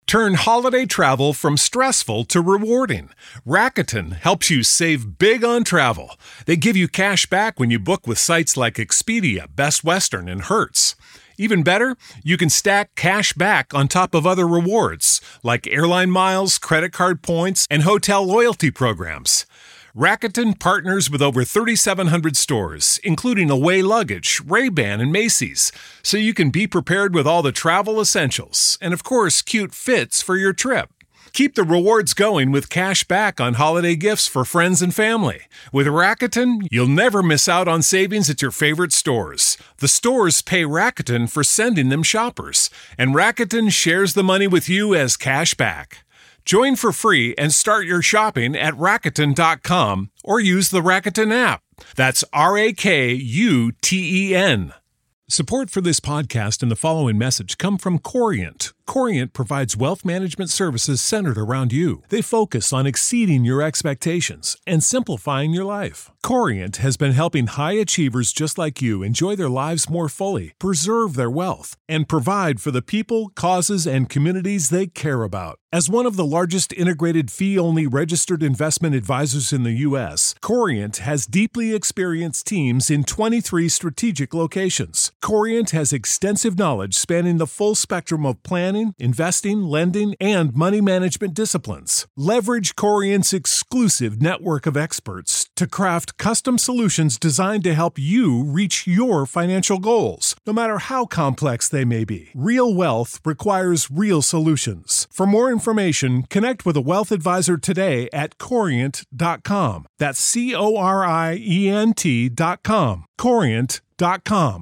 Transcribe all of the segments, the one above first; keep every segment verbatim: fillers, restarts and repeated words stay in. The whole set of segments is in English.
Turn holiday travel from stressful to rewarding. Rakuten helps you save big on travel. They give you cash back when you book with sites like Expedia, Best Western, and Hertz. Even better, you can stack cash back on top of other rewards, like airline miles, credit card points, and hotel loyalty programs. Rakuten partners with over thirty-seven hundred stores, including Away Luggage, Ray-Ban, and Macy's, so you can be prepared with all the travel essentials and, of course, cute fits for your trip. Keep the rewards going with cash back on holiday gifts for friends and family. With Rakuten, you'll never miss out on savings at your favorite stores. The stores pay Rakuten for sending them shoppers, and Rakuten shares the money with you as cash back. Join for free and start your shopping at Rakuten dot com or use the Rakuten app. That's R A K U T E N. Support for this podcast and the following message come from Corient. Corient provides wealth management services centered around you. They focus on exceeding your expectations and simplifying your life. Corient has been helping high achievers just like you enjoy their lives more fully, preserve their wealth, and provide for the people, causes, and communities they care about. As one of the largest integrated fee-only registered investment advisors in the U S, Corient has deeply experienced teams in twenty-three strategic locations. Corient has extensive knowledge spanning the full spectrum of planning, investing, lending, and money management disciplines. Leverage Corient's exclusive network of experts to craft custom solutions designed to help you reach your financial goals, no matter how complex they may be. Real wealth requires real solutions. For more information, connect with a wealth advisor today at corient dot com. That's C O R I E N T dot com. corient dot com.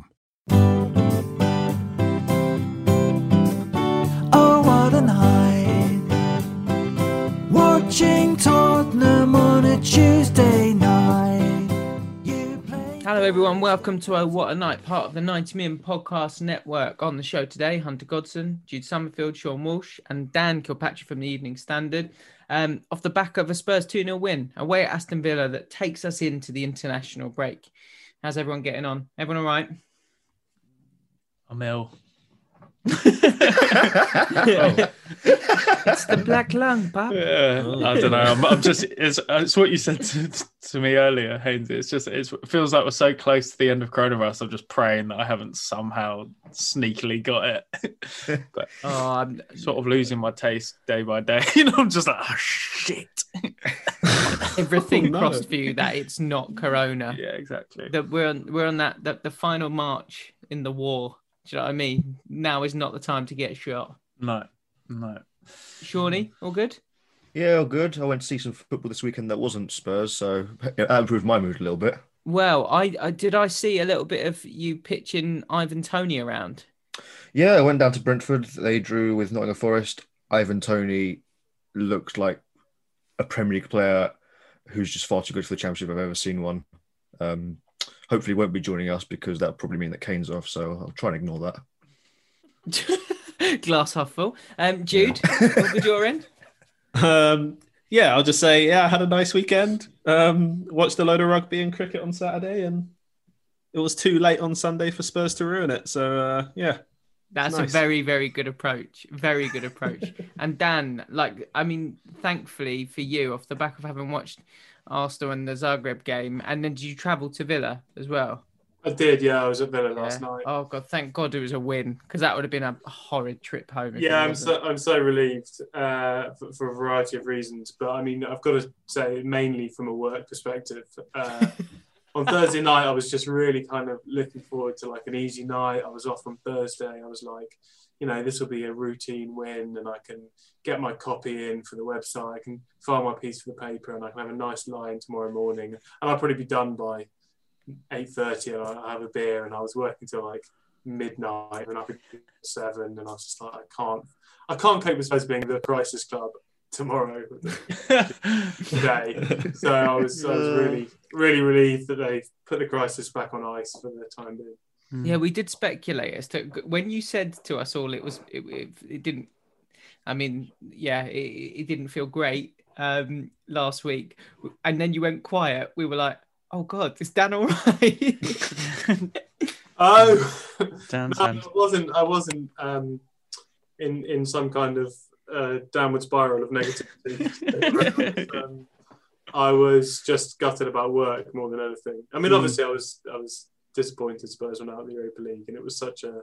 Oh, what a night, watching Tottenham on a Tuesday night. You play... Hello everyone, welcome to Oh What a Night, part of the ninety Min Podcast Network. On the show today, Hunter Godson, Jude Summerfield, Sean Walsh, and Dan Kilpatrick from the Evening Standard. Um, off the back of a Spurs two nil win away at Aston Villa that takes us into the international break. How's everyone getting on? Everyone all right? I'm ill. oh. It's the black lung, pal. Yeah, I don't know. I'm, I'm just, it's, it's what you said to, to me earlier, Haynes. It's just, it's, it feels like we're so close to the end of coronavirus. I'm just praying that I haven't somehow sneakily got it. But oh, I'm sort of losing my taste day by day. You know, I'm just like, oh, shit. Everything oh, no. crossed for you that it's not corona. Yeah, exactly. That we're on, we're on that, that the final march in the war. Do you know what I mean? Now is not the time to get shot. No, no. Shawnee, all good? Yeah, all good. I went to see some football this weekend that wasn't Spurs, so that improved my mood a little bit. Well, I, I did I see a little bit of you pitching Ivan Toney around? Yeah, I went down to Brentford. They drew with Nottingham Forest. Ivan Toney looks like a Premier League player who's just far too good for the Championship I've ever seen one. Um, hopefully he won't be joining us because that would probably mean that Kane's off, so I'll try and ignore that. Glass half full. Um, Jude, yeah. What was your end? Um, yeah, I'll just say, yeah, I had a nice weekend. Um, watched a load of rugby and cricket on Saturday, and it was too late on Sunday for Spurs to ruin it. So, uh, yeah. That's nice. A very, very good approach. Very good approach. And Dan, like, I mean, thankfully for you, off the back of having watched Arsenal and the Zagreb game, and then did you travel to Villa as well? I did, yeah. I was at Villa last yeah. night. Oh God, thank God it was a win, because that would have been a horrid trip home. Yeah, I'm so I'm so relieved uh, for, for a variety of reasons. But I mean, I've got to say, mainly from a work perspective. Uh, on Thursday night, I was just really kind of looking forward to like an easy night. I was off on Thursday. I was like, you know, this will be a routine win, and I can get my copy in for the website. I can file my piece for the paper, and I can have a nice line tomorrow morning. And I'll probably be done by eight thirty, and I have a beer. And I was working till like midnight, and I could do seven. And I was just like, I can't, I can't cope with Spurs being the Crisis Club tomorrow, today. So I was, I was really, really relieved that they put the Crisis back on ice for the time being. Yeah, we did speculate as to when you said to us all, it was it, it, it didn't. I mean, yeah, it, it didn't feel great um, last week, and then you went quiet. We were like, "Oh God, is Dan all right?" oh, Dan's no, I wasn't. I wasn't um, in in some kind of a downward spiral of negativity. um, I was just gutted about work more than anything. I mean, obviously, I was I was disappointed Spurs went out of the Europa League, and it was such a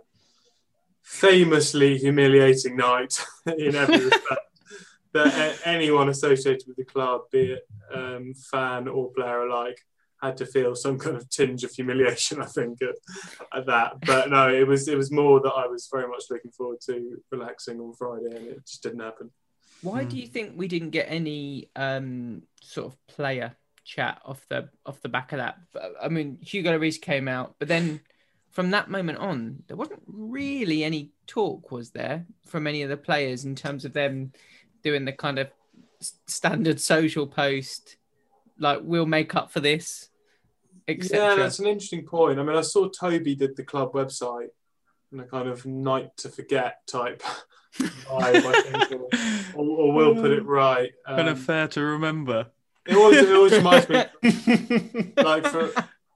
famously humiliating night in every respect that anyone associated with the club, be it um, fan or player alike, had to feel some kind of tinge of humiliation, I think, at, at that. But no, it was it was more that I was very much looking forward to relaxing on Friday, and it just didn't happen. Why do you think we didn't get any um, sort of player chat off the off the back of that? I mean, Hugo Lloris came out, but then from that moment on, there wasn't really any talk, was there, from any of the players in terms of them doing the kind of standard social post, like, we'll make up for this, et cetera. Yeah, that's an interesting point. I mean, I saw Toby did the club website in a kind of night to forget type vibe, I think, or, or, or we'll put it right. Um, Kind of fair to remember. It always, it always reminds me, like, for,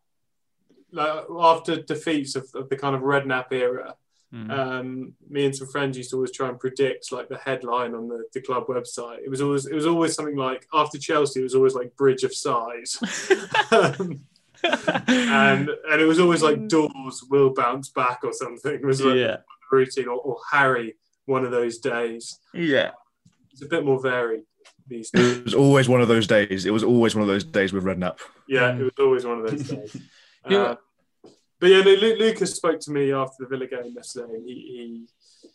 like after defeats of, of the kind of Redknapp era, Mm. um, me and some friends used to always try and predict like the headline on the, the club website. It was always it was always something like, after Chelsea, it was always like Bridge of Sighs. um, and and it was always like Dawes will bounce back or something. It was like Yeah. the routine, or, or Harry one of those days. Yeah. It's a bit more varied these days. It was always one of those days. It was always one of those days with Redknapp. Yeah, it was always one of those days. Yeah. Uh, but yeah, no, Lu- Lucas spoke to me after the Villa game yesterday, and he, he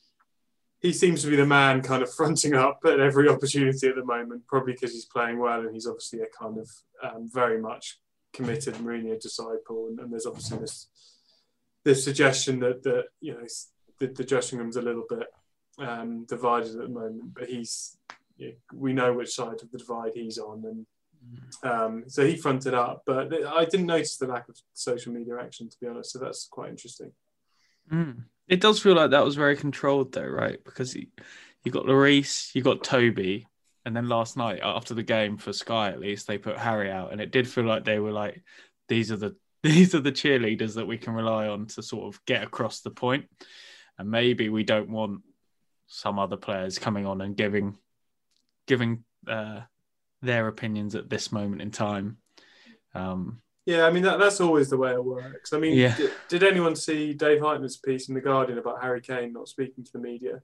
he seems to be the man kind of fronting up at every opportunity at the moment, probably because he's playing well, and he's obviously a kind of um, very much committed Mourinho disciple, and, and there's obviously this this suggestion that that you know the, the dressing room's a little bit um, divided at the moment, but he's you know, we know which side of the divide he's on, and um, so he fronted up. But th- I didn't notice the lack of social media action, to be honest. So that's quite interesting. Mm. It does feel like that was very controlled, though, right? Because you, you got Lloris, you got Toby, and then last night after the game for Sky, at least they put Harry out, and it did feel like they were like, these are the these are the cheerleaders that we can rely on to sort of get across the point, and maybe we don't want some other players coming on and giving giving uh, their opinions at this moment in time. Um, Yeah, I mean, that, that's always the way it works. I mean, Yeah. did, did anyone see Dave Heitner's piece in The Guardian about Harry Kane not speaking to the media?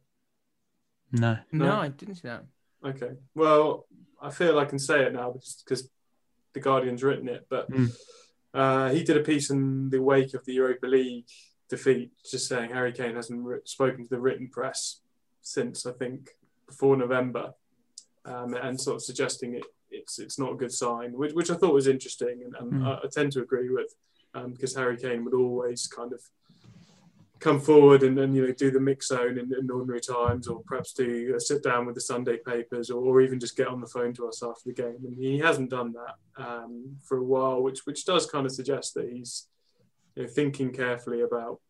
no. No, No. I didn't see that. Okay. Well, I feel I can say it now because The Guardian's written it, but Mm. uh, he did a piece in the wake of the Europa League defeat, just saying Harry Kane hasn't writ- spoken to the written press since, I think, before November, um, and sort of suggesting it it's it's not a good sign, which, which I thought was interesting, and, and Mm. I, I tend to agree with, um, because Harry Kane would always kind of come forward and, and you know do the mix zone in, in ordinary times, or perhaps do a sit down with the Sunday papers, or, or even just get on the phone to us after the game, and he hasn't done that um, for a while, which which does kind of suggest that he's you know, thinking carefully about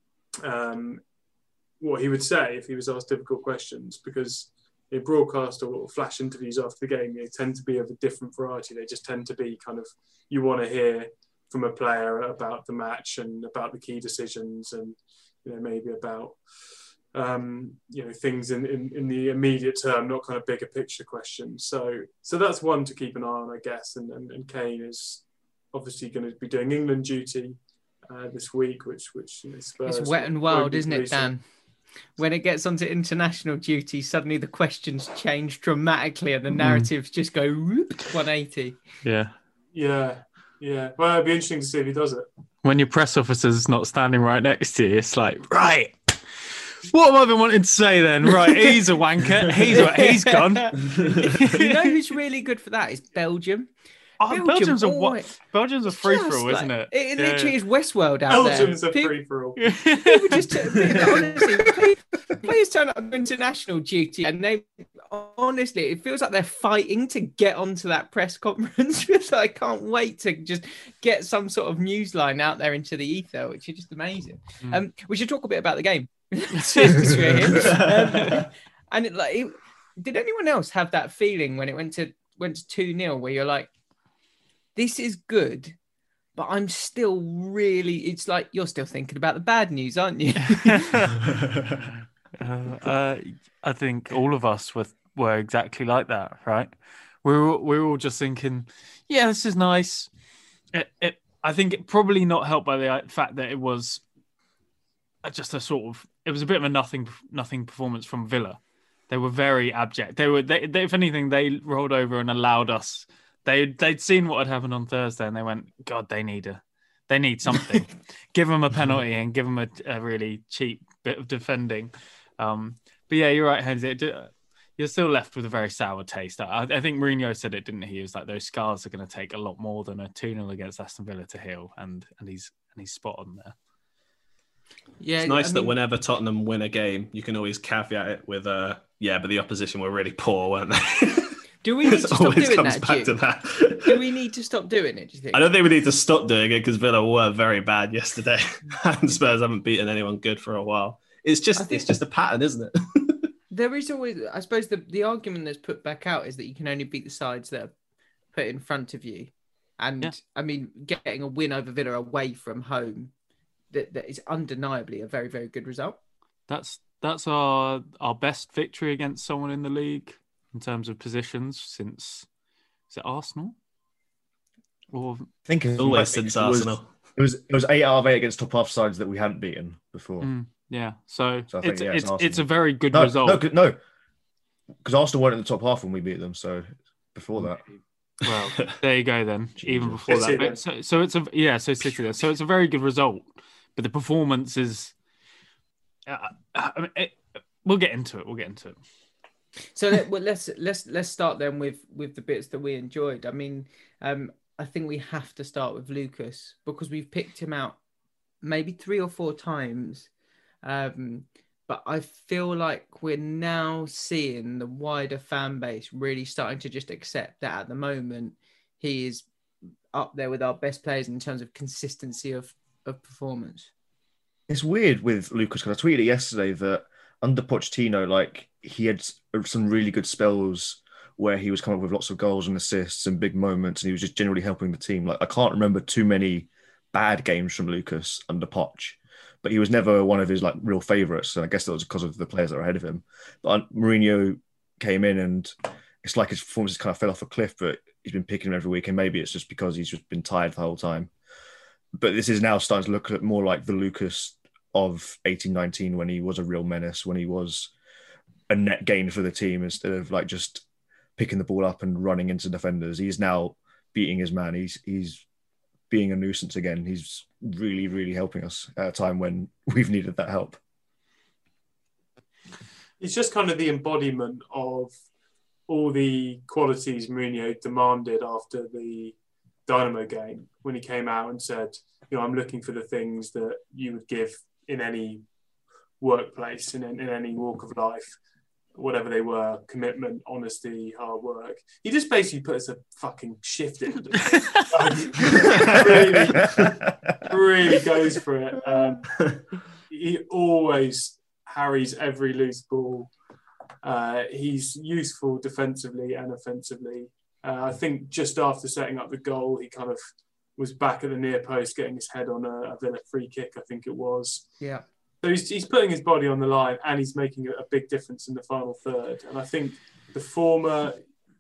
um, what he would say if he was asked difficult questions, because you know, broadcast or flash interviews after the game you know, tend to be of a different variety. They just tend to be kind of, you want to hear from a player about the match and about the key decisions, and you know maybe about um, you know things in, in, in the immediate term, not kind of bigger picture questions. So so that's one to keep an eye on, I guess. And and, and Kane is obviously going to be doing England duty uh, this week, which which you know, Spurs It's wet and won't wild, be isn't it, policing. Dan? When it gets onto international duty, suddenly the questions change dramatically and the narratives just go whoop, one eighty. Yeah. Yeah, yeah. Well, it'd be interesting to see if he does it. When your press officer's not standing right next to you, it's like, right, what have I been wanting to say then? Right, he's a wanker. He's he's gone. You know who's really good for that is Belgium. Oh, Belgium Belgium's a always- what? Belgium's a free for all, Just isn't like- it? It Yeah. literally is Westworld out Belgium's there. a People- free for all. People just honestly, play- players turn up for international duty, and they honestly, it feels like they're fighting to get onto that press conference. So I can't wait to just get some sort of news line out there into the ether, which is just amazing. Mm. Um, we should talk a bit about the game. Since we're here. Um, and it, like, it, did anyone else have that feeling when it went to went to two nil, where you're like, this is good, but I'm still really, it's like you're still thinking about the bad news, aren't you? Uh, uh, I think all of us were were exactly like that, right? We were we were all just thinking, yeah, this is nice. It, it, I think it probably not helped by the fact that it was just a sort of it was a bit of a nothing nothing performance from Villa. They were very abject. They were, they, they, if anything, they rolled over and allowed us. They they'd seen what had happened on Thursday, and they went, God, they need a, they need something. Give them a penalty and give them a, a really cheap bit of defending. Um, but yeah, you're right, Henry. You're still left with a very sour taste. I, I think Mourinho said it, didn't he? He was like, those scars are going to take a lot more than a two nil against Aston Villa to heal, and and he's and he's spot on there. Yeah, It's nice I that mean, whenever Tottenham win a game, you can always caveat it with, uh, yeah, but the opposition were really poor, weren't they? do we need to It stop always doing comes that, back Jim? to that. Do we need to stop doing it, do you think? I don't think we need to stop doing it because Villa were very bad yesterday, and Spurs haven't beaten anyone good for a while. It's just I think- it's just a pattern, isn't it? There is always, I suppose, the, the argument that's put back out is that you can only beat the sides that are put in front of you. And, Yeah. I mean, getting a win over Villa away from home, that, that is undeniably a very, very good result. That's that's our our best victory against someone in the league in terms of positions since is it Arsenal? Or I think it Always was, since it was- Arsenal. It was it was eight out of eight against top half sides that we hadn't beaten before. Mm, yeah, so, So I think, it's yeah, it's it's, Arsenal. it's a very good No, result. no, 'cause- no, because Arsenal weren't in the top half when we beat them. So before that, Well, there you go then. Even before City that, then. but so, so it's a yeah. So City there. So it's a very good result, but the performance is. Uh, I mean, it, we'll get into it. We'll get into it. So let, well, let's let's let's start then with with the bits that we enjoyed. I mean, um, I think we have to start with Lucas because we've picked him out maybe three or four times, um, but I feel like we're now seeing the wider fan base really starting to just accept that at the moment he is up there with our best players in terms of consistency of of performance. it's weird with Lucas because I tweeted it yesterday that under Pochettino, like he had s- some really good spells where he was coming up with lots of goals and assists and big moments, and he was just generally helping the team. Like I can't remember too many bad games from Lucas under Poch, but he was never one of his like real favourites. And I guess that was because of the players that were ahead of him. But Mourinho came in, and it's like his performances kind of fell off a cliff. But he's been picking him every week, and maybe it's just because he's just been tired the whole time. But this is now starting to look at more like the Lucas of eighteen nineteen when he was a real menace, when he was a net gain for the team instead of like just picking the ball up and running into defenders. He's now beating his man. He's he's being a nuisance again. He's really, really helping us at a time when we've needed that help. He's just kind of the embodiment of all the qualities Mourinho demanded after the Dynamo game when he came out and said, you know, I'm looking for the things that you would give in any workplace, in, in any walk of life, whatever they were: commitment, honesty, hard work. He just basically puts a fucking shift in. really, really goes for it. Um, he always harries every loose ball. Uh, he's useful defensively and offensively. Uh, I think just after setting up the goal, he kind of was back at the near post, getting his head on a, a Villa free kick, I think it was. Yeah. So he's, he's putting his body on the line, and he's making a, a big difference in the final third. And I think the former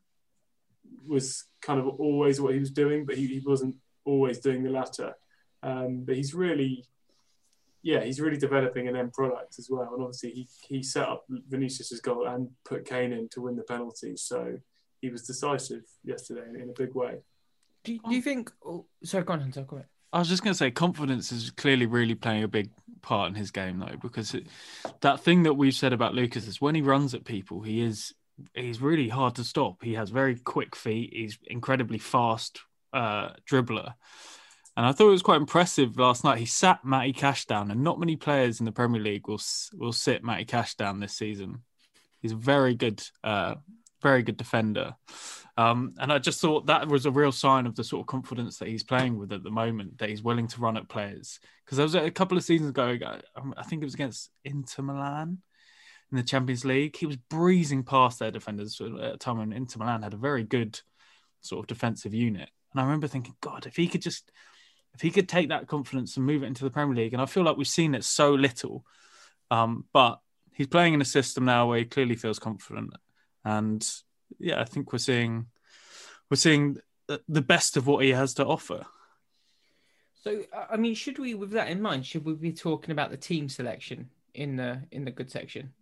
was kind of always what he was doing, but he, he wasn't always doing the latter. Um, but he's really, yeah, he's really developing an end product as well. And obviously he, he set up Vinicius's goal and put Kane in to win the penalty. So he was decisive yesterday in, in a big way. Do you, do you think? Oh, sorry, go on, Hunter. Go ahead. I was just going to say confidence is clearly really playing a big part in his game, though, because it, that thing that we've said about Lucas is when he runs at people, he is he's really hard to stop. He has very quick feet. He's incredibly fast uh, dribbler. And I thought it was quite impressive last night. He sat Matty Cash down, and not many players in the Premier League will will sit Matty Cash down this season. He's a very good, uh, very good defender. Um, and I just thought that was a real sign of the sort of confidence that he's playing with at the moment, that he's willing to run at players. Because there was a couple of seasons ago, I think it was against Inter Milan in the Champions League. He was breezing past their defenders at a time when Inter Milan had a very good sort of defensive unit. And I remember thinking, God, if he could just, if he could take that confidence and move it into the Premier League, and I feel like we've seen it so little. Um, but he's playing in a system now where he clearly feels confident, and yeah, I think we're seeing we're seeing the best of what he has to offer. So, I mean, should we, with that in mind, should we be talking about the team selection in the in the good section?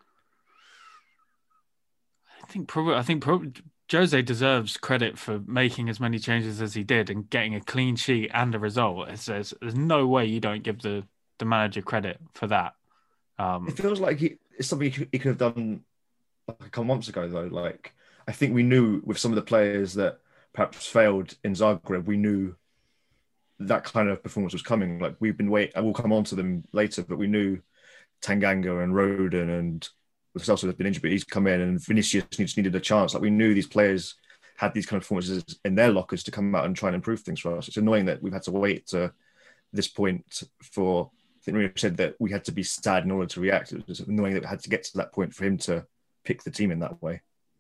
I think probably. I think probably Jose deserves credit for making as many changes as he did and getting a clean sheet and a result. It's, there's, there's no way you don't give the, the manager credit for that. Um, it feels like he, it's something he could, he could have done like a couple months ago, though. Like, I think we knew with some of the players that perhaps failed in Zagreb, we knew that kind of performance was coming. Like, we've been waiting, I will come on to them later, but we knew Tanganga and Rodon and Lo Celso has been injured, but he's come in, and Vinicius just needed a chance. Like, we knew these players had these kind of performances in their lockers to come out and try and improve things for us. It's annoying that we've had to wait to this point for, I think Rio said that we had to be sad in order to react. It was annoying that we had to get to that point for him to pick the team in that way.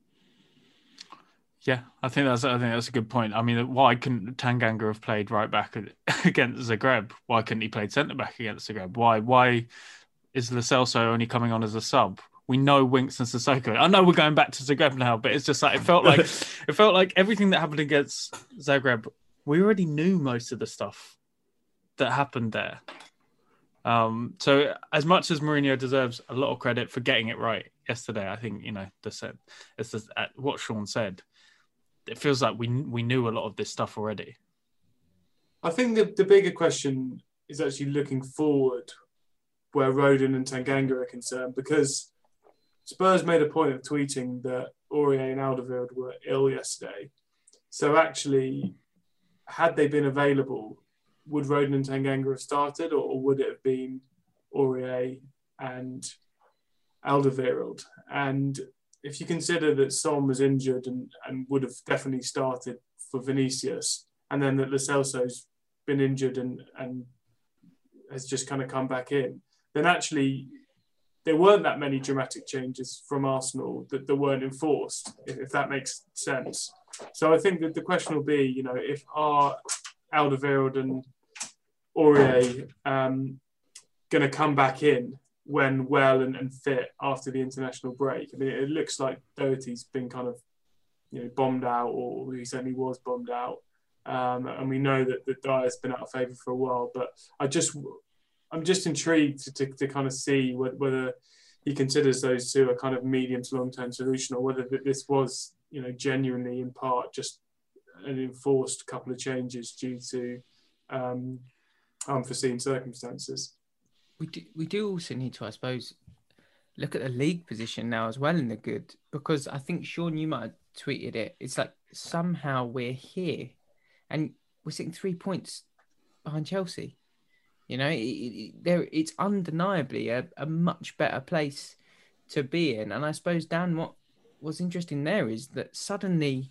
Yeah, I think that's I think that's a good point. I mean, why couldn't Tanganga have played right back against Zagreb? Why couldn't he play centre back against Zagreb? Why why is Lo Celso only coming on as a sub? We know Winks and Sissoko. I know we're going back to Zagreb now, but it's just like it felt like it felt like everything that happened against Zagreb, we already knew most of the stuff that happened there. Um, so as much as Mourinho deserves a lot of credit for getting it right yesterday, I think, you know, the set, it's just, uh, what Sean said. It feels like we we knew a lot of this stuff already. I think the, the bigger question is actually looking forward where Rodon and Tanganga are concerned, because Spurs made a point of tweeting that Aurier and Alderweireld were ill yesterday. So actually, had they been available, would Rodon and Tanganga have started, or, or would it have been Aurier and Alderweireld? And if you consider that Son was injured and, and would have definitely started for Vinicius, and then that Lo Celso's been injured and, and has just kind of come back in, then actually there weren't that many dramatic changes from Arsenal that, that weren't enforced, if, if that makes sense. So I think that the question will be, you know, if are Alderweireld and Aurier um, going to come back in when well and, and fit after the international break? I mean, it looks like Doherty's been kind of, you know, bombed out, or he certainly was bombed out. Um, and we know that, that Dyer's been out of favour for a while, but I just, I'm just intrigued to, to, to kind of see whether, whether he considers those two a kind of medium to long-term solution, or whether this was, you know, genuinely in part just an enforced couple of changes due to um, unforeseen circumstances. We do, we do also need to, I suppose, look at the league position now as well in the good, because I think, Sean, you might have tweeted it. It's like somehow we're here and we're sitting three points behind Chelsea. You know, it, it, there it's undeniably a, a much better place to be in. And I suppose, Dan, what was interesting there is that suddenly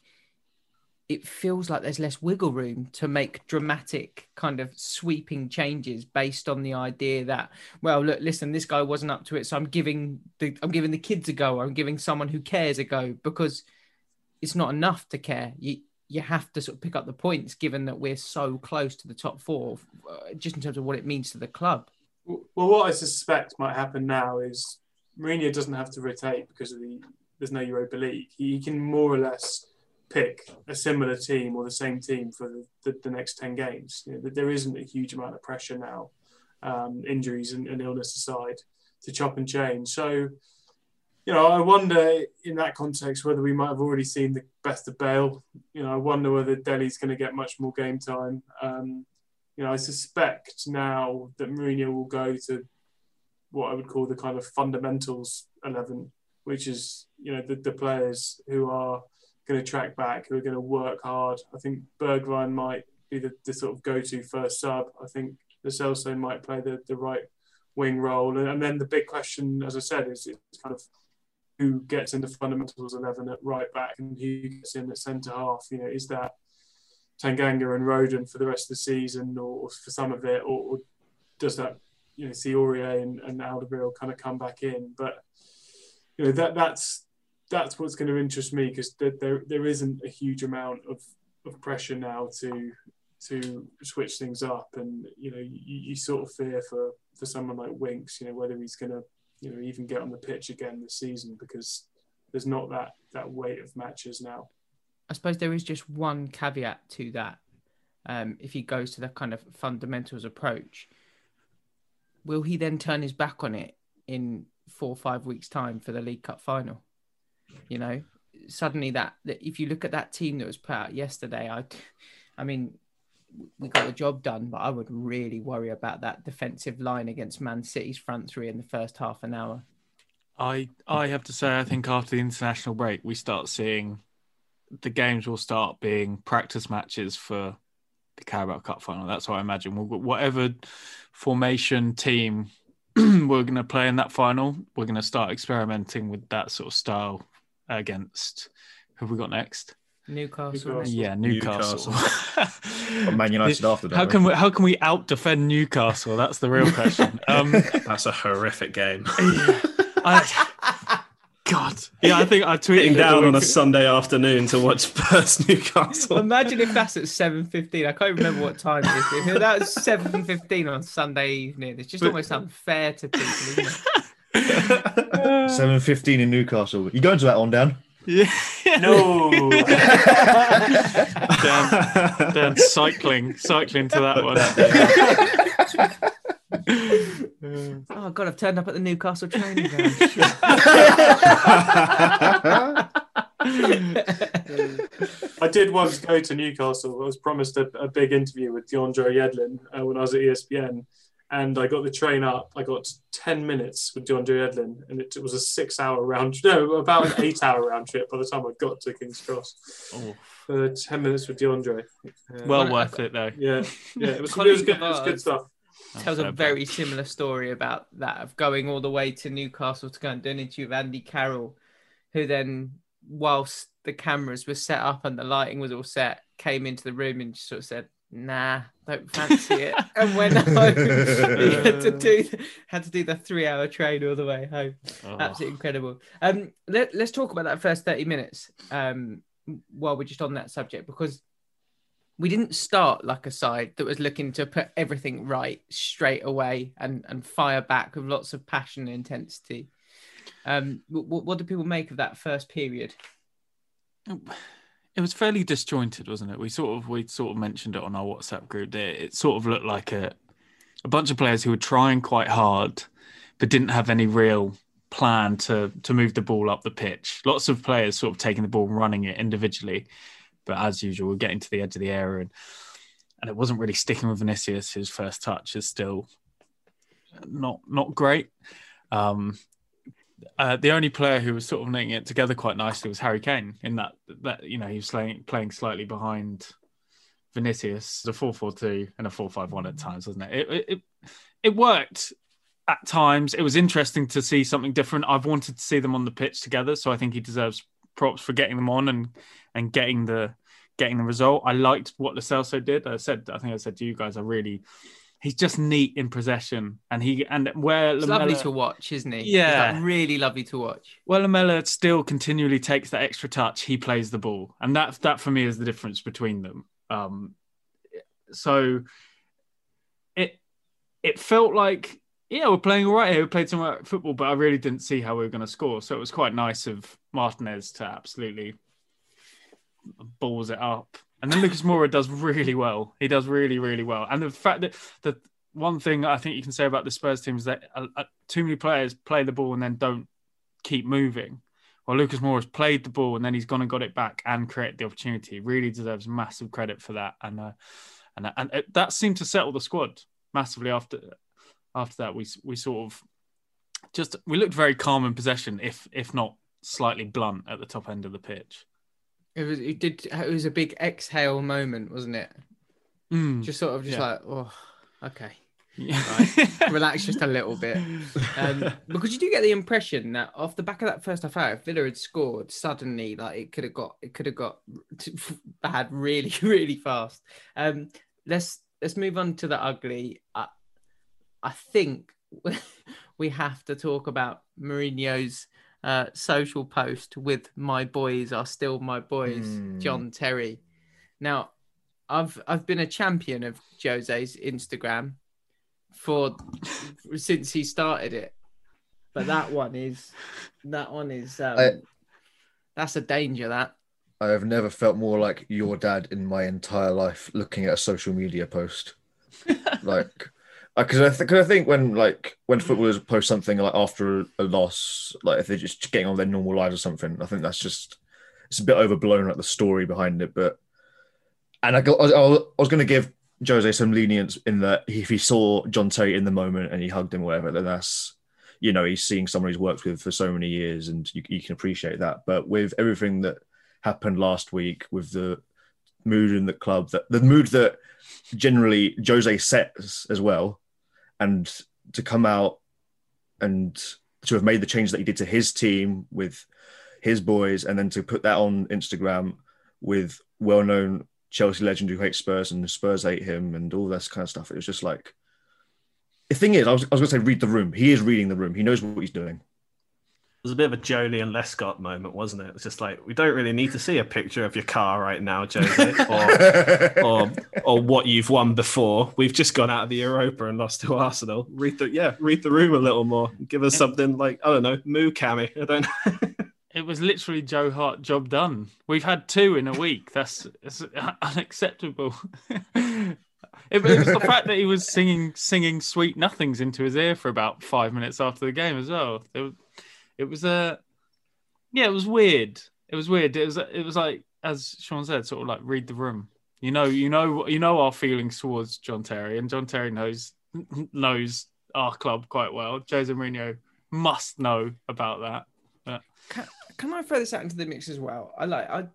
it feels like there's less wiggle room to make dramatic kind of sweeping changes based on the idea that, well, look, listen, this guy wasn't up to it, so I'm giving the I'm giving the kids a go. I'm giving someone who cares a go, because it's not enough to care. You you have to sort of pick up the points, given that we're so close to the top four, uh, just in terms of what it means to the club. Well, what I suspect might happen now is Mourinho doesn't have to rotate because of the there's no Europa League. He can more or less pick a similar team or the same team for the, the, the next ten games. You know, there isn't a huge amount of pressure now, um, injuries and, and illness aside, to chop and change. So, you know, I wonder in that context whether we might have already seen the best of Bale. You know, I wonder whether Dele's going to get much more game time. Um, you know, I suspect now that Mourinho will go to what I would call the kind of fundamentals eleven, which is, you know, the, the players who are going to track back, who are going to work hard. I think Bergwijn might be the, the sort of go-to first sub. I think Lo Celso might play the, the right wing role. And, and then the big question, as I said, is it's kind of who gets into fundamentals eleven at right back and who gets in at centre half. You know, is that Tanganga and Rodon for the rest of the season, or, or for some of it, or, or does that, you know, see Aurier and, and Alderweireld kind of come back in? But, you know, that that's that's what's going to interest me, because there, there there isn't a huge amount of, of pressure now to to switch things up, and, you know, you, you sort of fear for, for someone like Winks, you know, whether he's going to you know, even get on the pitch again this season, because there's not that that weight of matches now. I suppose there is just one caveat to that. Um, if he goes to the kind of fundamentals approach, will he then turn his back on it in four or five weeks' time for the League Cup final? You know, suddenly that, that if you look at that team that was put out yesterday, I, I mean, we got the job done, but I would really worry about that defensive line against Man City's front three in the first half an hour. I I have to say, I think after the international break, we start seeing the games will start being practice matches for the Carabao Cup final. That's what I imagine. We'll, whatever formation team we're going to play in that final, we're going to start experimenting with that sort of style against. Who have we got next? Newcastle. Newcastle. Yeah, Newcastle. Or Man United after that. How can we how can we out defend Newcastle? That's the real question. Um, That's a horrific game. I, God, yeah, I think I tweeted Sitting it down the on a week- Sunday afternoon to watch Spurs Newcastle. Imagine if that's at seven fifteen. I can't remember what time it is. If that's seven fifteen on Sunday evening, it's just But- almost unfair to people, isn't it? seven fifteen in Newcastle. You going to that one, Dan? Yeah. No. Dan, Dan cycling, cycling to that one. Oh God, I've turned up at the Newcastle training ground. I did once go to Newcastle. I was promised a, a big interview with DeAndre Yedlin uh, when I was at E S P N, and I got the train up. I got ten minutes with DeAndre Yedlin, and it, it was a six-hour round. No, about an eight-hour round trip by the time I got to King's Cross. Oh. Uh, ten minutes with DeAndre. Uh, Well worth it though. yeah, yeah, it was, it Colleague was good. of It was good ours. stuff. Tells a Fair very similar story about that, of going all the way to Newcastle to go and do an interview with Andy Carroll, who then, whilst the cameras were set up and the lighting was all set, came into the room and just sort of said, "Nah, don't fancy it," and went home. He had to do had to do the three hour train all the way home. Oh. Absolutely incredible. Um, let, let's talk about that first thirty minutes um, while we're just on that subject, because we didn't start like a side that was looking to put everything right straight away and, and fire back with lots of passion and intensity. Um, what, what do people make of that first period? It was fairly disjointed, wasn't it? We sort of we sort of mentioned it on our WhatsApp group there. It sort of looked like a a bunch of players who were trying quite hard, but didn't have any real plan to to move the ball up the pitch. Lots of players sort of taking the ball and running it individually, but as usual, we're getting to the edge of the area, and and it wasn't really sticking with Vinicius. His first touch is still not not great. Um, Uh, the only player who was sort of knitting it together quite nicely was Harry Kane. In that, that you know, he was playing, playing slightly behind Vinicius, a four four two and a four five one at times, wasn't it? It, it? it worked at times. It was interesting to see something different. I've wanted to see them on the pitch together, so I think he deserves props for getting them on and and getting the getting the result. I liked what Lo Celso did. I said, I think I said to you guys, I really. He's just neat in possession, and he and where It's Lamella, lovely to watch, isn't he? Yeah. He's like really lovely to watch. Well, Lamella still continually takes that extra touch. He plays the ball, and that that for me is the difference between them. Um, so it it felt like yeah, we're playing all right here. We played some right football, but I really didn't see how we were going to score. So it was quite nice of Martinez to absolutely balls it up. And then Lucas Moura does really well. He does really, really well. And the fact that the one thing I think you can say about the Spurs team is that uh, uh, too many players play the ball and then don't keep moving. Well, Lucas Moura has played the ball and then he's gone and got it back and created the opportunity. He really deserves massive credit for that. And uh, and and it, that seemed to settle the squad massively after after that. We we sort of just we looked very calm in possession, if if not slightly blunt at the top end of the pitch. It was it did it was a big exhale moment, wasn't it? Mm. Just sort of just Yeah. like, oh, okay. Yeah. Right. Relax just a little bit. Um, because you do get the impression that off the back of that first half hour, if Villa had scored, suddenly like it could have got it could have got bad really, really fast. Um, let's let's move on to the ugly. I, I think we have to talk about Mourinho's uh, social post with "My boys are still my boys," Mm. John Terry. Now, I've I've been a champion of Jose's Instagram for since he started it. but that one is that one is um, I, that's a danger. That I have never felt more like your dad in my entire life looking at a social media post. Like, because I, th- 'cause I think when like when footballers post something like after a, a loss, like if they're just getting on their normal lives or something, I think that's just it's a bit overblown, like the story behind it. But and I, go, I was, I was going to give Jose some lenience in that if he saw John Terry in the moment and he hugged him, or whatever, then that's you know he's seeing someone he's worked with for so many years, and you, you can appreciate that. But with everything that happened last week, with the mood in the club, that the mood that generally Jose sets as well, and to come out and to have made the change that he did to his team with his boys, and then to put that on Instagram with well-known Chelsea legend who hates Spurs and Spurs hate him and all this kind of stuff. It was just like, the thing is, I was, I was going to say read the room. He is reading the room. He knows what he's doing. It was a bit of a Jolie and Lescott moment, wasn't it? It's just like, we don't really need to see a picture of your car right now, Jose, or, or or what you've won before. We've just gone out of the Europa and lost to Arsenal. Read the yeah, read the room a little more. Give us something like, I don't know, Moo Cammy. I don't know. It was literally Joe Hart, job done. We've had two in a week. That's, that's unacceptable. It, it was the fact that he was singing singing sweet nothings into his ear for about five minutes after the game as well. It was, it was a, uh, yeah, it was weird. It was weird. It was it was like, as Sean said, sort of like read the room. You know, you know, you know our feelings towards John Terry, and John Terry knows knows our club quite well. Jose Mourinho must know about that. But... Can, can I throw this out into the mix as well? I like I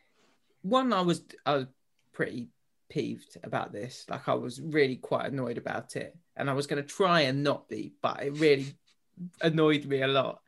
one I was I was pretty peeved about this. Like I was really quite annoyed about it, and I was going to try and not be, but it really annoyed me a lot.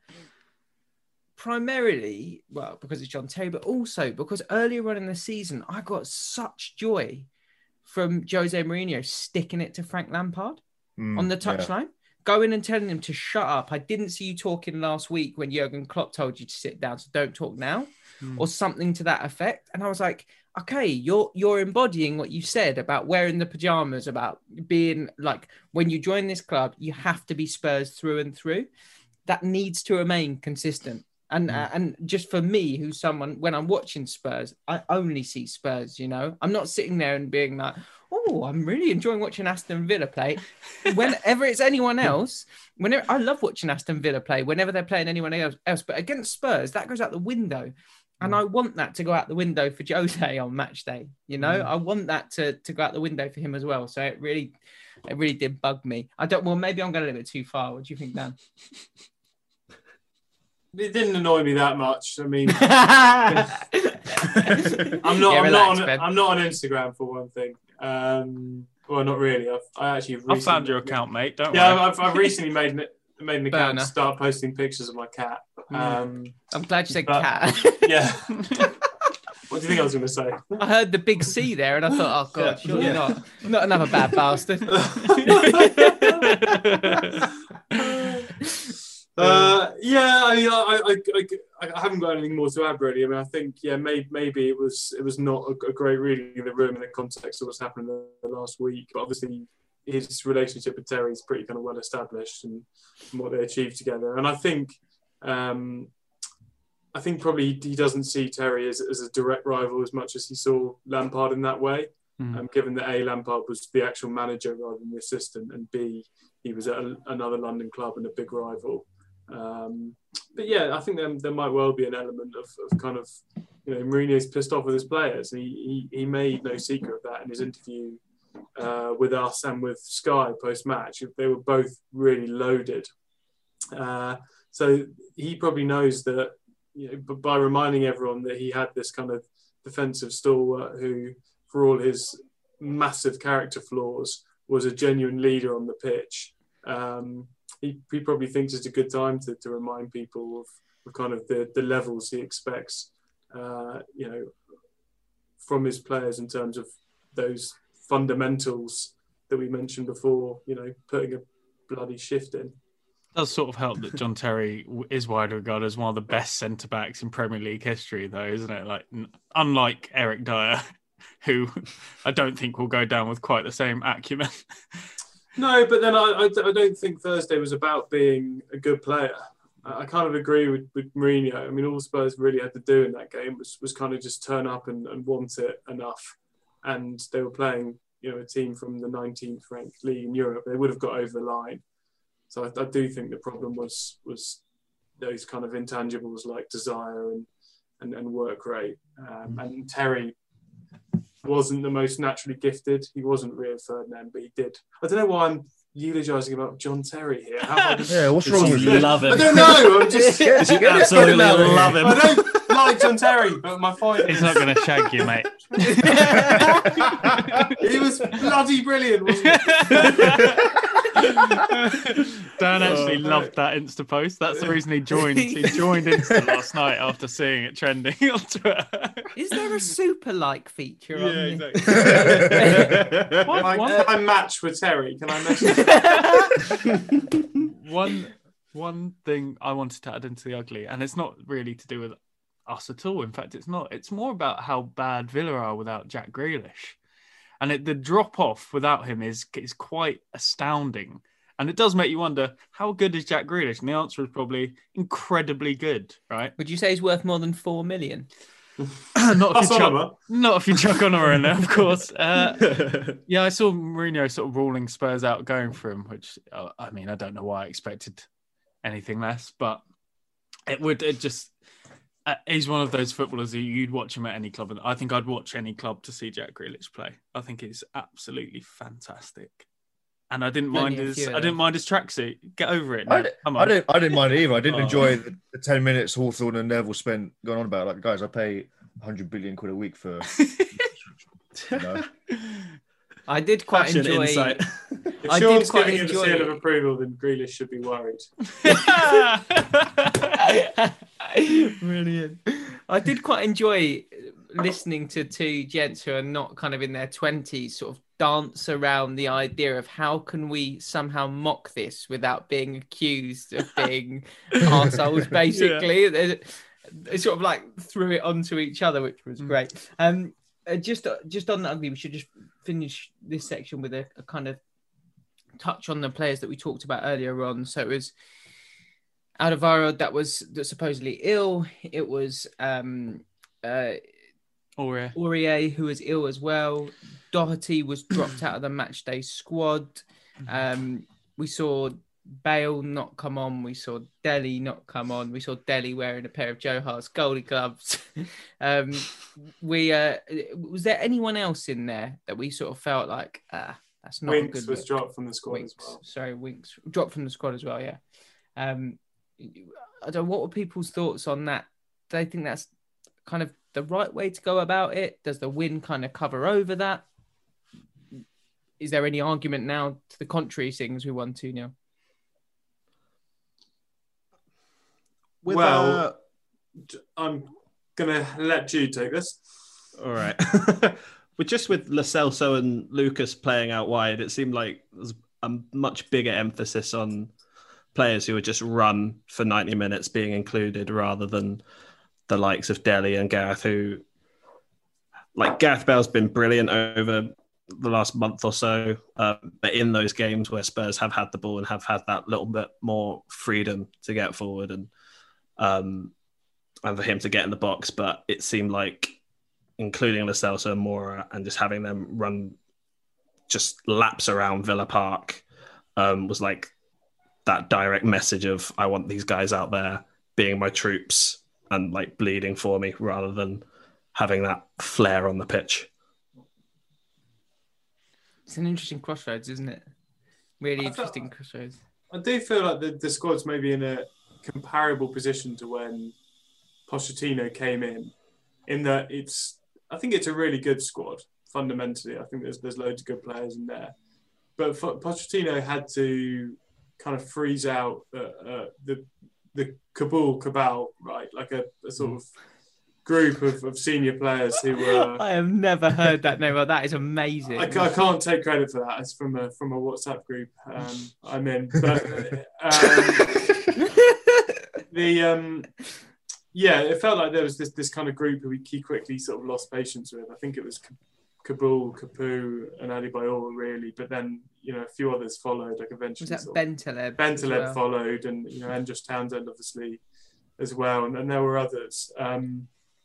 Primarily, well, because it's John Terry, but also because earlier on in the season, I got such joy from Jose Mourinho sticking it to Frank Lampard Mm, on the yeah. touchline. Going and telling him to shut up. I didn't see you talking last week when Jurgen Klopp told you to sit down, so don't talk now, Mm. or something to that effect. And I was like, okay, you're you're embodying what you said about wearing the pajamas, about being like, when you join this club, you have to be Spurs through and through. That needs to remain consistent. And uh, and just for me, who's someone, when I'm watching Spurs, I only see Spurs, you know? I'm not sitting there and being like, oh, I'm really enjoying watching Aston Villa play. Whenever it's anyone else, whenever I love watching Aston Villa play, whenever they're playing anyone else, else but against Spurs, that goes out the window. And I want that to go out the window for Jose on match day, you know? I want that to, to go out the window for him as well. So it really, it really did bug me. I don't, well, maybe I'm going a little bit too far. What do you think, Dan? It didn't annoy me that much. I mean, I'm not. Yeah, I'm relax, not on. Ben. I'm not on Instagram for one thing. Um, well, not really. I've, I actually. I Recently, found your account, mate. Don't Yeah, worry. I've, I've recently made an, made an account Burner. to start posting pictures of my cat. Um, I'm glad you said But- cat. yeah. What do you think I was going to say? I heard the big C there and I thought, oh, God, Yeah. surely Yeah. not. Not another bad bastard. Uh, yeah, I, mean, I, I, I, I haven't got anything more to add really. I mean, I think yeah, maybe, maybe it was it was not a, a great reading in the room in the context of what's happened the, the last week. But obviously, his relationship with Terry is pretty kind of well established, and, and what they achieved together. And I think, um, I think probably he doesn't see Terry as, as a direct rival as much as he saw Lampard in that way. Mm. Um, given that A, Lampard was the actual manager rather than the assistant, and B, he was at a, another London club and a big rival. Um, but yeah, I think there, there might well be an element of, of kind of, you know, Mourinho's pissed off with his players. He, he, he made no secret of that in his interview uh, with us and with Sky post-match. They were both really loaded. Uh, so he probably knows that, you know, but by reminding everyone that he had this kind of defensive stalwart who, for all his massive character flaws, was a genuine leader on the pitch. Um, he, he probably thinks it's a good time to, to remind people of, of kind of the, the levels he expects, uh, you know, from his players in terms of those fundamentals that we mentioned before, you know, putting a bloody shift in. It does sort of help that John Terry is widely regarded as one of the best centre-backs in Premier League history, though, isn't it? Like, unlike Eric Dyer, who I don't think will go down with quite the same acumen. No, but then I, I, I don't think Thursday was about being a good player. I, I kind of agree with, with Mourinho. I mean, all Spurs really had to do in that game was, was kind of just turn up and, and want it enough. And they were playing, you know, a team from the nineteenth ranked league in Europe. They would have got over the line. So I, I do think the problem was was those kind of intangibles like desire and and, and work rate. Um, and Terry wasn't the most naturally gifted. He wasn't Rio Ferdinand, but he did. I don't know why I'm eulogising about John Terry here. How have I just- Yeah, what's wrong with You you? love him. I don't know. I'm just. Yeah, You get it- absolutely get it out of love here. him. I don't like John Terry, but my point He's is not going to shag you, mate. he was bloody brilliant, wasn't he? Dan actually Oh. loved that Insta post. That's the reason he joined. He joined Insta last night after seeing it trending on Twitter. Is there a super like feature on Yeah, the- exactly. Can I, One- can I match with Terry? Can I message? one one thing I wanted to add into the ugly, and it's not really to do with us at all. In fact, it's not. It's more about how bad Villa are without Jack Grealish, and it, the drop off without him is is quite astounding. And it does make you wonder, how good is Jack Grealish? And the answer is probably incredibly good, right? Would you say he's worth more than four million? not, if That's you chuck, Oliver. not if you chuck Honor in there, of course. Uh, yeah, I saw Mourinho sort of ruling Spurs out going for him, which, uh, I mean, I don't know why I expected anything less, but it would it just... Uh, he's one of those footballers who you'd watch him at any club. And I think I'd watch any club to see Jack Grealish play. I think he's absolutely fantastic. And I didn't Plenty mind of his few of I didn't them. mind his tracksuit. Get over it. I, No, didn't, come I on. didn't. I didn't mind it either. I didn't Oh. enjoy the, the ten minutes Hawthorne and Neville spent going on about it. Like, guys, I pay one hundred billion quid a week for. You know. I did quite Fashion enjoy. insight. If I Sean's did quite giving it the enjoy seal it. of approval, then Grealish should be worried. Brilliant. I did quite enjoy listening to two gents who are not kind of in their twenties sort of dance around the idea of how can we somehow mock this without being accused of being arseholes, basically. They, they sort of like threw it onto each other, which was great. Um, uh, just, just on the ugly, we should just finish this section with a, a kind of touch on the players that we talked about earlier on. So it was Alvaro that was that supposedly ill. It was um, uh, Aurier. Aurier who was ill as well. Doherty was dropped out of the match day squad. Um, we saw Bale not come on. We saw Dele not come on. We saw Dele wearing a pair of Joe Hart's goalie gloves. um, we uh, was there anyone else in there that we sort of felt like ah, that's not a Winks good was look? dropped from the squad Winks, as well. sorry, Winks dropped from the squad as well. Yeah. Um, I don't know, what were people's thoughts on that? Do they think that's kind of the right way to go about it? Does the win kind of cover over that? Is there any argument now to the contrary, seeing as we won two nil? With, well, uh, I'm gonna let Jude take this. all right. But just with Lo Celso and Lucas playing out wide, it seemed like there's a much bigger emphasis on players who would just run for ninety minutes being included rather than the likes of Dele and Gareth, who, like, Gareth Bale's been brilliant over the last month or so, uh, but in those games where Spurs have had the ball and have had that little bit more freedom to get forward and um, and for him to get in the box, but it seemed like including Lo Celso and Moura and just having them run just laps around Villa Park um, was like that direct message of I want these guys out there being my troops and like bleeding for me rather than having that flair on the pitch. It's an interesting crossroads, isn't it? Really I felt- interesting crossroads. I do feel like the, the squad's maybe in a comparable position to when Pochettino came in, in that it's, I think it's a really good squad, fundamentally. I think there's there's loads of good players in there. But for, Pochettino had to kind of freeze out uh, uh, the the Kabul cabal, right? Like a, a sort of group of, of senior players who were... I have never heard that name. Well, that is amazing. I, ca- I can't take credit for that. It's from a from a WhatsApp group um, I'm in. But um, the um, yeah, it felt like there was this this kind of group who he he quickly sort of lost patience with. I think it was Kabul, Capu, and Adebayor really, but then you know a few others followed. Like eventually, Was that Bentaleb? Bentaleb well? followed, and you know Andros Townsend obviously as well, and, and there were others. Um,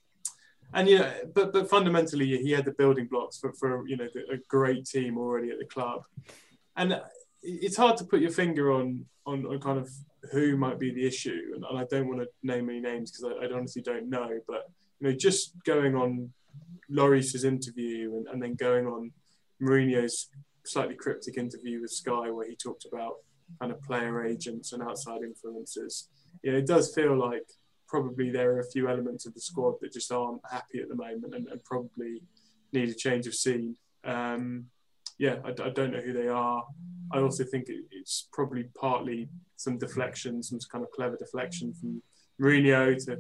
and you know, but but fundamentally, he had the building blocks for for you know a great team already at the club, and it's hard to put your finger on on, on kind of who might be the issue, and, and I don't want to name any names because I, I honestly don't know, but you know, just going on Lloris's interview and, and then going on Mourinho's slightly cryptic interview with Sky where he talked about kind of player agents and outside influences. You know, it does feel like probably there are a few elements of the squad that just aren't happy at the moment and, and probably need a change of scene. Um, yeah, I, I don't know who they are. I also think it, it's probably partly some deflection, some kind of clever deflection from Mourinho to,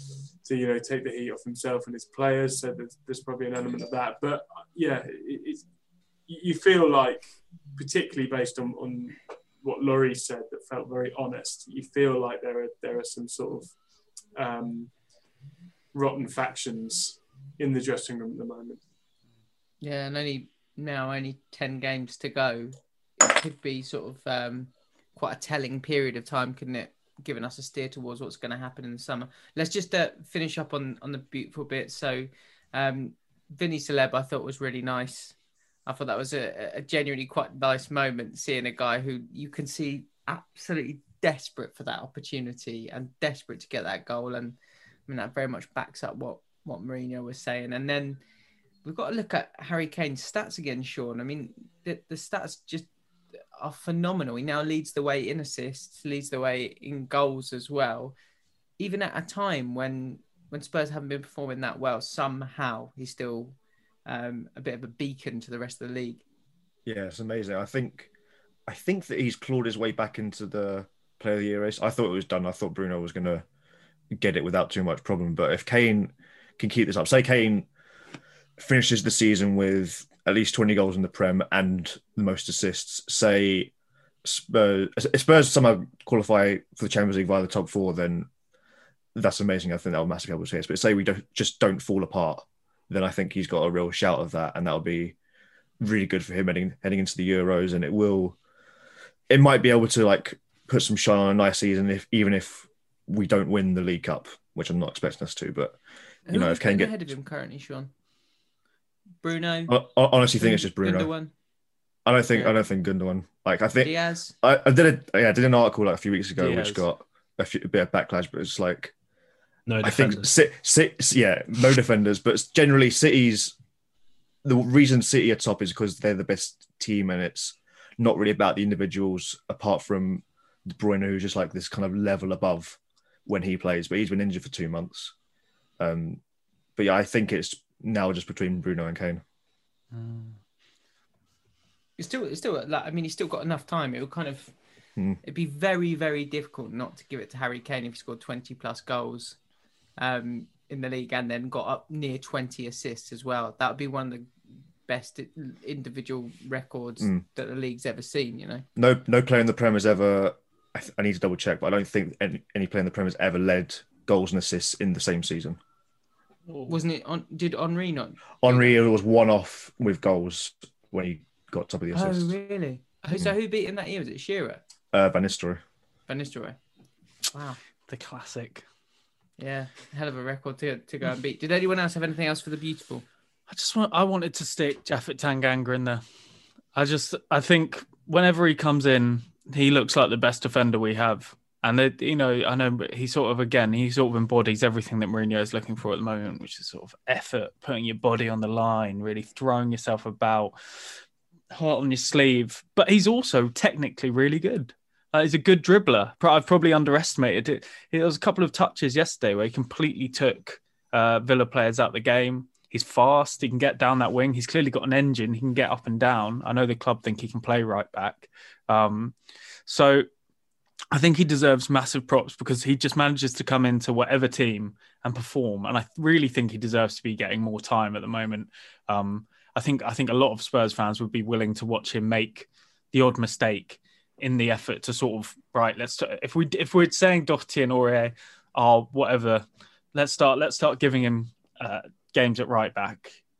to you know, take the heat off himself and his players. So there's, there's probably an element of that. But yeah, it, it's, you feel like, particularly based on, on what Lloris said, that felt very honest. You feel like there are there are some sort of um, rotten factions in the dressing room at the moment. Yeah, and only now only ten games to go. It could be sort of um, quite a telling period of time, couldn't it? Giving us a steer towards what's going to happen in the summer. Let's just uh, finish up on, on the beautiful bit. So, um, Vinny Celeb, I thought was really nice. I thought that was a, a genuinely quite nice moment, seeing a guy who you can see absolutely desperate for that opportunity and desperate to get that goal. And I mean, that very much backs up what, what Mourinho was saying. And then we've got to look at Harry Kane's stats again, Sean. I mean, the, the stats just are phenomenal. He now leads the way in assists, leads the way in goals as well. Even at a time when when Spurs haven't been performing that well, somehow he's still um, a bit of a beacon to the rest of the league. Yeah, it's amazing. I think I think that he's clawed his way back into the Player of the Year race. I thought it was done. I thought Bruno was going to get it without too much problem. But if Kane can keep this up, say Kane finishes the season with at least twenty goals in the Prem and the most assists, say Spurs, Spurs somehow qualify for the Champions League via the top four, then that's amazing. I think that will massively help us here. But say we don't just don't fall apart, then I think he's got a real shout of that, and that'll be really good for him heading heading into the Euros. And it will, it might be able to like put some shine on a nice season, if even if we don't win the League Cup, which I'm not expecting us to. But you Who know, if Kane get ahead of him currently, Sean? Bruno. I, I honestly think it's just Bruno. Gundogan. I don't think Yeah. I don't think Gundogan. Like I think Diaz. I, I did a yeah I did an article like a few weeks ago Diaz. which got a, few, a bit of backlash, but it's like No I think defenders. City, City, yeah, no defenders, but it's generally City's the reason City are top is because they're the best team, and it's not really about the individuals apart from De Bruyne, who's just like this kind of level above when he plays, but he's been injured for two months. Um, but yeah, I think it's now just between Bruno and Kane. It's still, it's still like, I mean, he's still got enough time. It would kind of, Hmm. it'd be very, very difficult not to give it to Harry Kane if he scored twenty plus goals um, in the league and then got up near twenty assists as well. That would be one of the best individual records Hmm. that the league's ever seen, you know? No, no player in the Prem has ever. I, th- I need to double check, but I don't think any, any player in the Prem has ever led goals and assists in the same season. Wasn't it on? Did Henry not? Henry was one off with goals when he got top of the Oh, assists. really? Who So who beat him that year? Was it Shearer? Uh, Van Nistelrooy. Van Nistelrooy? Wow. The classic. Yeah, hell of a record to, to go and beat. Did anyone else have anything else for the beautiful? I just want. I wanted to stick Japhet Tanganga in there. I just. I think whenever he comes in, he looks like the best defender we have. And they, you know, I know he sort of again, he sort of embodies everything that Mourinho is looking for at the moment, which is sort of effort, putting your body on the line, really throwing yourself about, heart on your sleeve. But he's also technically really good. Uh, he's a good dribbler. Pro- I've probably underestimated it. There was a couple of touches yesterday where he completely took uh, Villa players out the game. He's fast. He can get down that wing. He's clearly got an engine. He can get up and down. I know the club think he can play right back. Um, so I think he deserves massive props because he just manages to come into whatever team and perform. And I really think he deserves to be getting more time at the moment. Um, I think I think a lot of Spurs fans would be willing to watch him make the odd mistake in the effort to sort of right. Let's if we if we're saying Doherty and Aurier are whatever, let's start let's start giving him uh, games at right back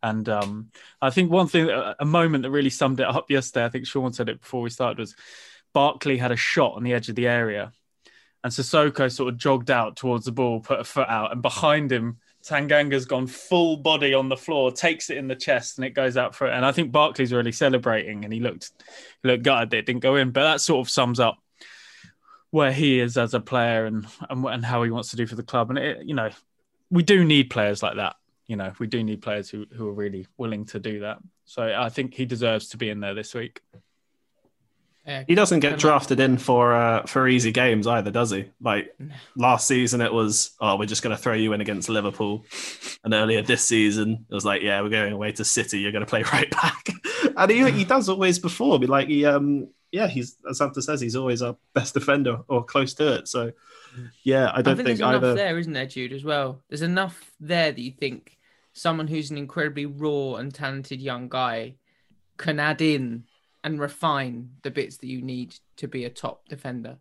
And um, I think one thing, a moment that really summed it up yesterday, I think Sean said it before we started, was Barkley had a shot on the edge of the area and Sissoko sort of jogged out towards the ball, put a foot out, and behind him, Tanganga's gone full body on the floor, takes it in the chest, and it goes out for it. And I think Barkley's really celebrating, and he looked, he looked gutted that it didn't go in. But that sort of sums up where he is as a player and and, and how he wants to do for the club. And, it, you know, we do need players like that. You know, we do need players who, who are really willing to do that. So I think he deserves to be in there this week. Yeah, he doesn't get drafted in for uh, for easy games either, does he? Like last season, it was, oh, we're just going to throw you in against Liverpool. And earlier this season, it was like, yeah, we're going away to City. You're going to play right back. And he, he does always perform. Like he, um, yeah, he's, as Santa says, he's always our best defender or close to it. So, yeah, I don't I think, think, there's either. enough there, isn't there, Jude, as well? There's enough there that you think someone who's an incredibly raw and talented young guy can add in and refine the bits that you need to be a top defender.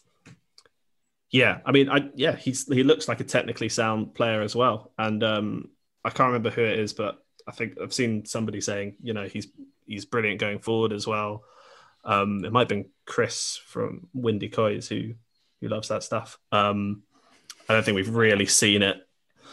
Yeah, I mean, I yeah, he's he looks like a technically sound player as well. And um, I can't remember who it is, but I think I've seen somebody saying, you know, he's he's brilliant going forward as well. Um, it might have been Chris from Windy Coys who who loves that stuff. Um, I don't think we've really seen it.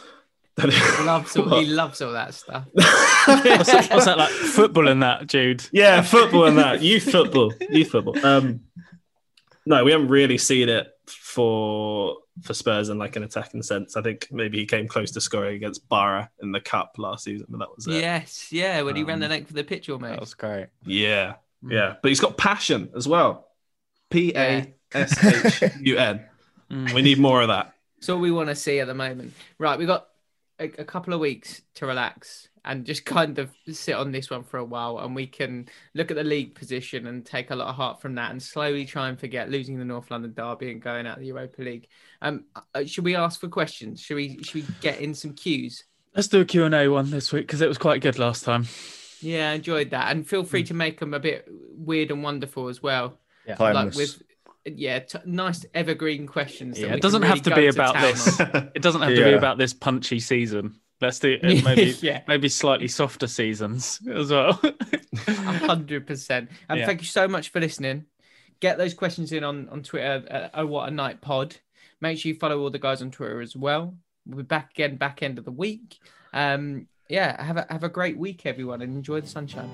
He loves all, he loves all that stuff. what's, that, what's that like? Football and that, Jude? Yeah, football and that. Youth football. Youth football. Um, no, we haven't really seen it for for Spurs in like an attacking sense. I think maybe he came close to scoring against Borough in the Cup last season, but that was it. Yes, yeah, when he um, ran the length of the pitch almost. That was great. Yeah, yeah. But he's got passion as well. P A S H U N. We need more of that. That's all we want to see at the moment. Right, we got a, a couple of weeks to relax and just kind of sit on this one for a while, and we can look at the league position and take a lot of heart from that and slowly try and forget losing the North London derby and going out of the Europa League. Um, should we ask for questions? Should we should we get in some cues? Let's do a Q and A one this week because it was quite good last time. Yeah, I enjoyed that. And feel free to make them a bit weird and wonderful as well. Yeah. Timeless. Like with, yeah, t- nice evergreen questions. Yeah, it doesn't have to be about this. It doesn't have to be about this punchy season. Let's do it. Maybe, yeah. maybe slightly softer seasons as well. A hundred percent. And Yeah. thank you so much for listening. Get those questions in on, on Twitter at Oh What a Night Pod. Make sure you follow all the guys on Twitter as well. We'll be back again back end of the week. Um, yeah, have a have a great week, everyone, and enjoy the sunshine.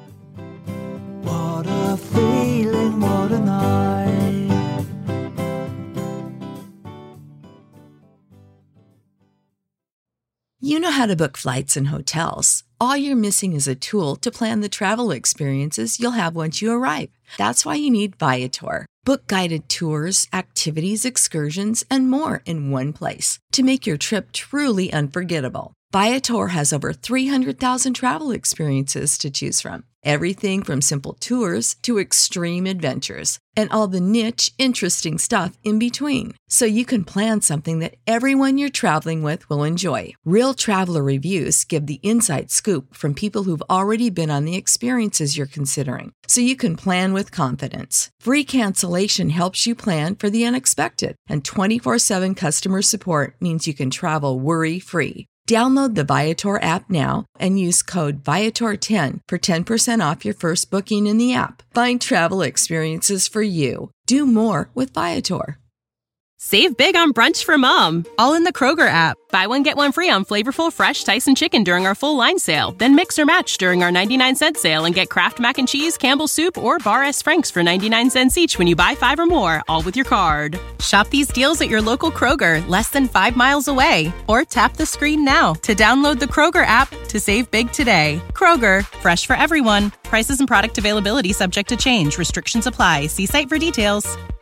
What a feeling, what a night. You know how to book flights and hotels. All you're missing is a tool to plan the travel experiences you'll have once you arrive. That's why you need Viator. Book guided tours, activities, excursions, and more in one place to make your trip truly unforgettable. Viator has over three hundred thousand travel experiences to choose from. Everything from simple tours to extreme adventures and all the niche, interesting stuff in between. So you can plan something that everyone you're traveling with will enjoy. Real traveler reviews give the inside scoop from people who've already been on the experiences you're considering. So you can plan with confidence. Free cancellation helps you plan for the unexpected. And twenty-four seven customer support means you can travel worry-free. Download the Viator app now and use code Viator ten for ten percent off your first booking in the app. Find travel experiences for you. Do more with Viator. Save big on brunch for mom, all in the Kroger app. Buy one, get one free on flavorful fresh Tyson chicken during our full line sale. Then mix or match during our ninety-nine cent sale and get Kraft Mac and Cheese, Campbell's Soup, or Bar S. Frank's for ninety-nine cents each when you buy five or more, all with your card. Shop these deals at your local Kroger, less than five miles away. Or tap the screen now to download the Kroger app to save big today. Kroger, fresh for everyone. Prices and product availability subject to change. Restrictions apply. See site for details.